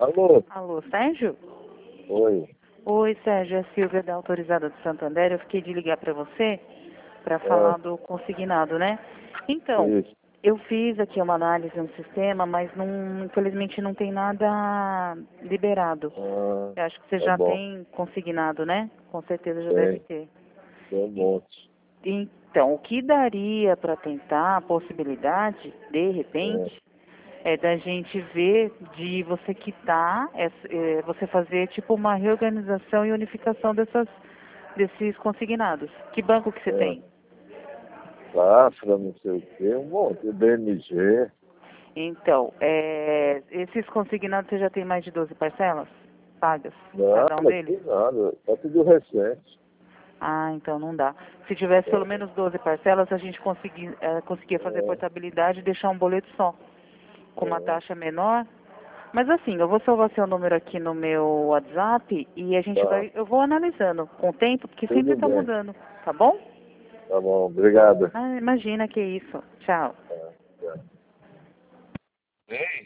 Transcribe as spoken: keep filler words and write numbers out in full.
Alô? Alô, Sérgio? Oi. Oi, Sérgio, é a Silvia da Autorizada do Santander. Eu fiquei de ligar para você para Ah, falar do consignado, né? Então, isso. eu fiz aqui uma análise no sistema, mas não, infelizmente não tem nada liberado. Ah, Eu acho que você tá já bom. tem consignado, né? Com certeza já deve Tem, ter. tem um E- monte. Então, o que daria para tentar, a possibilidade, de É, repente, é da gente ver de você quitar, essa- é, você fazer tipo uma reorganização e unificação dessas, desses consignados. Que banco que você é. tem? Safra, não sei o quê, um monte. B M G. Então, é, esses consignados você já tem mais de doze parcelas pagas, cada um Nada, deles? que nada. Tá tudo recente. Ah, então não dá. Se tivesse pelo É, menos doze parcelas, a gente consegui, é, conseguia fazer é, portabilidade e deixar um boleto só, com uma é. taxa menor. Mas assim, eu vou salvar seu número aqui no meu WhatsApp e a gente Tá, vai, eu vou analisando com o tempo, porque sempre tudo está bem. mudando, tá bom? Tá bom, obrigado. Ah, imagina que isso. Tchau. Tá, tá. Ei.